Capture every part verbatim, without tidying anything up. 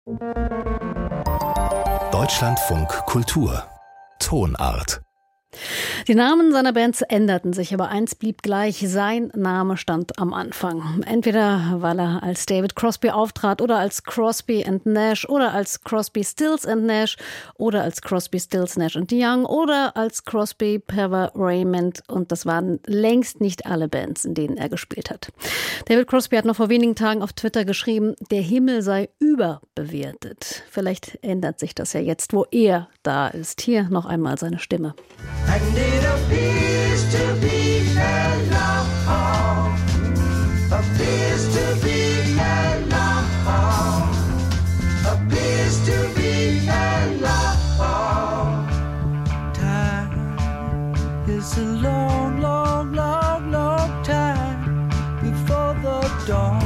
Deutschlandfunk Kultur Tonart. Die Namen seiner Bands änderten sich, aber eins blieb gleich: sein Name stand am Anfang. Entweder weil er als David Crosby auftrat oder als Crosby and Nash oder als Crosby, Stills and Nash oder als Crosby, Stills, Nash and Young oder als Crosby, Pever, Raymond, und das waren längst nicht alle Bands, in denen er gespielt hat. David Crosby hat noch vor wenigen Tagen auf Twitter geschrieben, der Himmel sei überbewertet. Vielleicht ändert sich das ja jetzt, wo er da ist. Hier noch einmal seine Stimme. And it appears to be alone, appears to be alone, appears to be alone. Time is a long, long, long, long time before the dawn.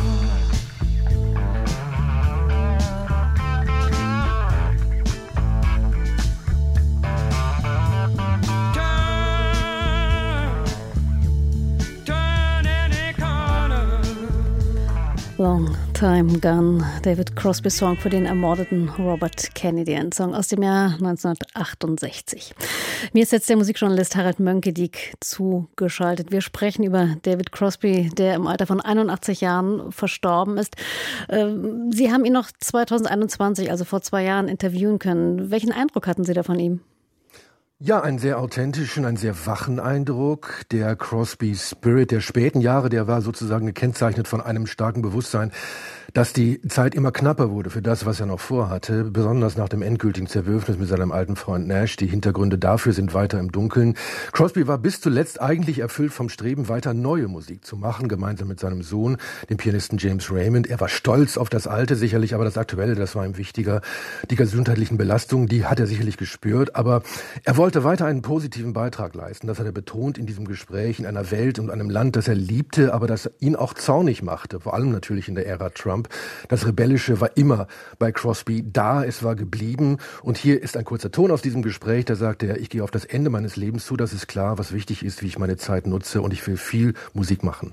Long Time Gone, David Crosby Song für den ermordeten Robert Kennedy, ein Song aus dem Jahr neunzehnhundertachtundsechzig. Mir ist jetzt der Musikjournalist Harald Mönckedik zugeschaltet. Wir sprechen über David Crosby, der im Alter von einundachtzig Jahren verstorben ist. Sie haben ihn noch zweitausendeinundzwanzig, also vor zwei Jahren, interviewen können. Welchen Eindruck hatten Sie da von ihm? Ja, einen sehr authentischen, einen sehr wachen Eindruck. Der Crosby Spirit der späten Jahre, der war sozusagen gekennzeichnet von einem starken Bewusstsein, dass die Zeit immer knapper wurde für das, was er noch vorhatte, besonders nach dem endgültigen Zerwürfnis mit seinem alten Freund Nash. Die Hintergründe dafür sind weiter im Dunkeln. Crosby war bis zuletzt eigentlich erfüllt vom Streben, weiter neue Musik zu machen, gemeinsam mit seinem Sohn, dem Pianisten James Raymond. Er war stolz auf das Alte sicherlich, aber das Aktuelle, das war ihm wichtiger. Die gesundheitlichen Belastungen, die hat er sicherlich gespürt, aber er wollte weiter einen positiven Beitrag leisten. Das hat er betont in diesem Gespräch, in einer Welt und einem Land, das er liebte, aber das ihn auch zornig machte, vor allem natürlich in der Ära Trump. Das Rebellische war immer bei Crosby da, es war geblieben. Und hier ist ein kurzer Ton aus diesem Gespräch, da sagte er, ich gehe auf das Ende meines Lebens zu, das ist klar, was wichtig ist, wie ich meine Zeit nutze, und ich will viel Musik machen.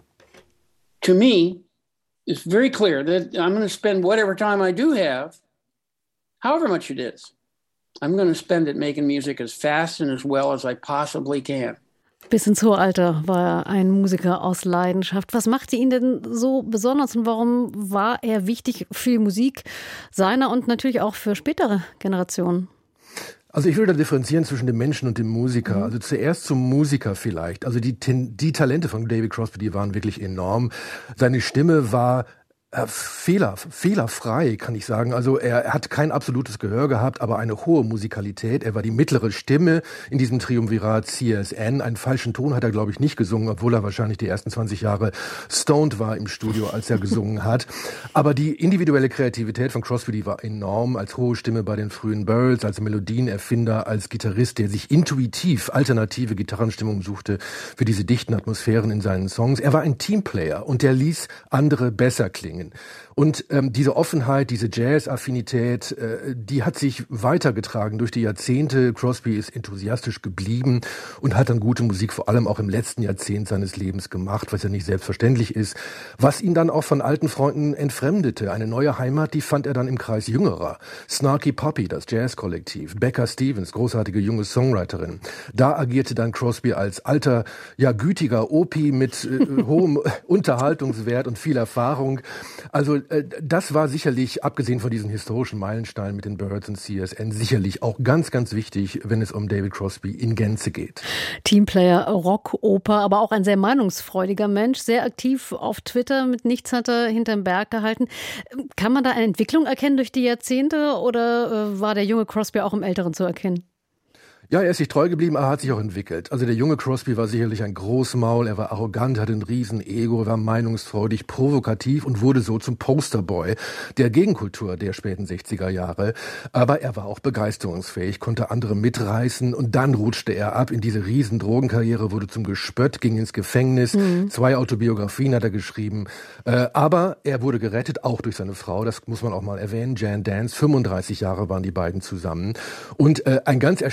To me, it's very clear that I'm going to spend whatever time I do have, however much it is, I'm going to spend it making music as fast and as well as I possibly can. Bis ins hohe Alter war er ein Musiker aus Leidenschaft. Was machte ihn denn so besonders und warum war er wichtig für die Musik seiner und natürlich auch für spätere Generationen? Also ich will da differenzieren zwischen dem Menschen und dem Musiker. Also zuerst zum Musiker vielleicht. Also die, die Talente von David Crosby, die waren wirklich enorm. Seine Stimme war Äh, Fehler, fehlerfrei, kann ich sagen. Also er, er hat kein absolutes Gehör gehabt, aber eine hohe Musikalität. Er war die mittlere Stimme in diesem Triumvirat C S N. Einen falschen Ton hat er, glaube ich, nicht gesungen, obwohl er wahrscheinlich die ersten zwanzig Jahre stoned war im Studio, als er gesungen hat. Aber die individuelle Kreativität von Crosby, die war enorm. Als hohe Stimme bei den frühen Byrds, als Melodienerfinder, als Gitarrist, der sich intuitiv alternative Gitarrenstimmung suchte für diese dichten Atmosphären in seinen Songs. Er war ein Teamplayer und der ließ andere besser klingen. Und ähm, diese Offenheit, diese Jazz-Affinität, äh, die hat sich weitergetragen durch die Jahrzehnte. Crosby ist enthusiastisch geblieben und hat dann gute Musik vor allem auch im letzten Jahrzehnt seines Lebens gemacht, was ja nicht selbstverständlich ist, was ihn dann auch von alten Freunden entfremdete. Eine neue Heimat, die fand er dann im Kreis Jüngerer. Snarky Puppy, das Jazz-Kollektiv, Becca Stevens, großartige junge Songwriterin. Da agierte dann Crosby als alter, ja gütiger Opi mit äh, hohem Unterhaltungswert und viel Erfahrung. Also das war sicherlich, abgesehen von diesen historischen Meilensteinen mit den Byrds und C S N, sicherlich auch ganz, ganz wichtig, wenn es um David Crosby in Gänze geht. Teamplayer, Rock, Oper, aber auch ein sehr meinungsfreudiger Mensch, sehr aktiv auf Twitter, mit nichts hat er hinterm Berg gehalten. Kann man da eine Entwicklung erkennen durch die Jahrzehnte oder war der junge Crosby auch im Älteren zu erkennen? Ja, er ist sich treu geblieben, aber er hat sich auch entwickelt. Also der junge Crosby war sicherlich ein Großmaul, er war arrogant, hatte ein riesen Ego, war meinungsfreudig, provokativ und wurde so zum Posterboy der Gegenkultur der späten sechziger Jahre. Aber er war auch begeisterungsfähig, konnte andere mitreißen und dann rutschte er ab in diese riesen Drogenkarriere, wurde zum Gespött, ging ins Gefängnis. Mhm. Zwei Autobiografien hat er geschrieben. Äh, aber er wurde gerettet, auch durch seine Frau, das muss man auch mal erwähnen, Jan Dance. fünfunddreißig Jahre waren die beiden zusammen. Und äh, ein ganz erstaunliches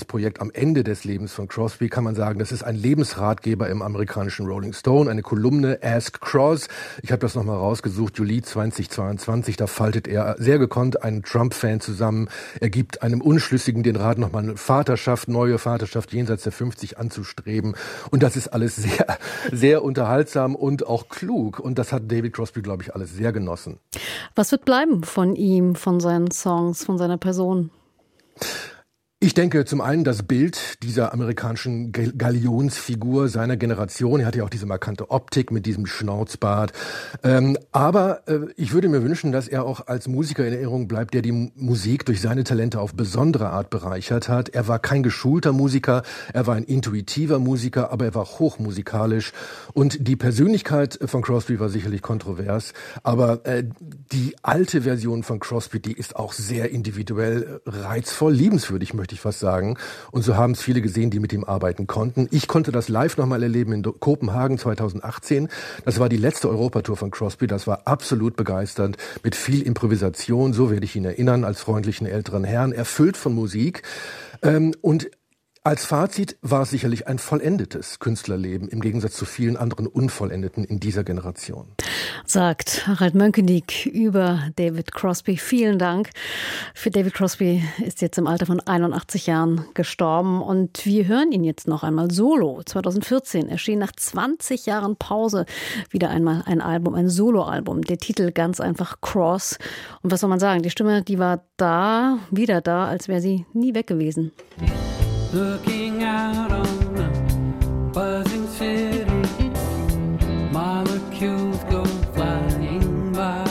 dieses Projekt am Ende des Lebens von Crosby, kann man sagen, das ist ein Lebensratgeber im amerikanischen Rolling Stone, eine Kolumne Ask Cross. Ich habe das nochmal rausgesucht, Juli zweitausendzweiundzwanzig, da faltet er sehr gekonnt einen Trump-Fan zusammen. Er gibt einem Unschlüssigen den Rat, nochmal eine Vaterschaft, neue Vaterschaft jenseits der fünfzig anzustreben. Und das ist alles sehr, sehr unterhaltsam und auch klug. Und das hat David Crosby, glaube ich, alles sehr genossen. Was wird bleiben von ihm, von seinen Songs, von seiner Person? Ich denke zum einen das Bild dieser amerikanischen Galionsfigur seiner Generation. Er hatte ja auch diese markante Optik mit diesem Schnauzbart. Ähm, aber äh, ich würde mir wünschen, dass er auch als Musiker in Erinnerung bleibt, der die Musik durch seine Talente auf besondere Art bereichert hat. Er war kein geschulter Musiker, er war ein intuitiver Musiker, aber er war hochmusikalisch. Und die Persönlichkeit von Crosby war sicherlich kontrovers. Aber äh, die alte Version von Crosby, die ist auch sehr individuell, reizvoll, liebenswürdig, möchte ich fast sagen. Und so haben es viele gesehen, die mit ihm arbeiten konnten. Ich konnte das live nochmal erleben in Kopenhagen zweitausendachtzehn. Das war die letzte Europatour von Crosby. Das war absolut begeisternd, mit viel Improvisation. So werde ich ihn erinnern, als freundlichen älteren Herrn, erfüllt von Musik. Ähm, und als Fazit war es sicherlich ein vollendetes Künstlerleben, im Gegensatz zu vielen anderen Unvollendeten in dieser Generation. Sagt Harald Mönkendieck über David Crosby. Vielen Dank. Für David Crosby ist jetzt im Alter von einundachtzig Jahren gestorben. Und wir hören ihn jetzt noch einmal solo. zweitausendvierzehn erschien nach zwanzig Jahren Pause wieder einmal ein Album, ein Soloalbum. Der Titel ganz einfach Cross. Und was soll man sagen? Die Stimme, die war da, wieder da, als wäre sie nie weg gewesen. Looking out on a buzzing city, molecules go flying by.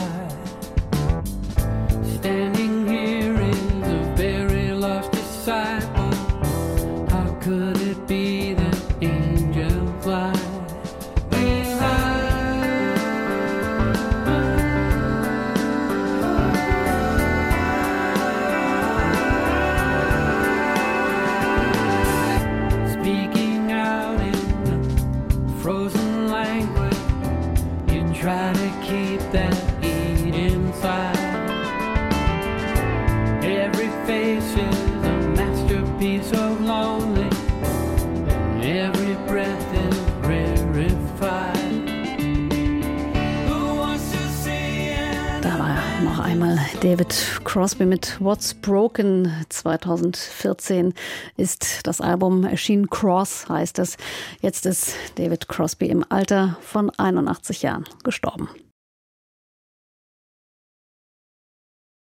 Standing here is a very lost disciple. How could it be that angels fly? Try to keep that heat inside. Every face is a masterpiece of lonely. Every breath is rarefied. Who wants to see it? Da war noch einmal David Crosby mit What's Broken. zweitausendvierzehn ist das Album erschienen. Cross heißt es. Jetzt ist David Crosby im Alter von einundachtzig Jahren gestorben.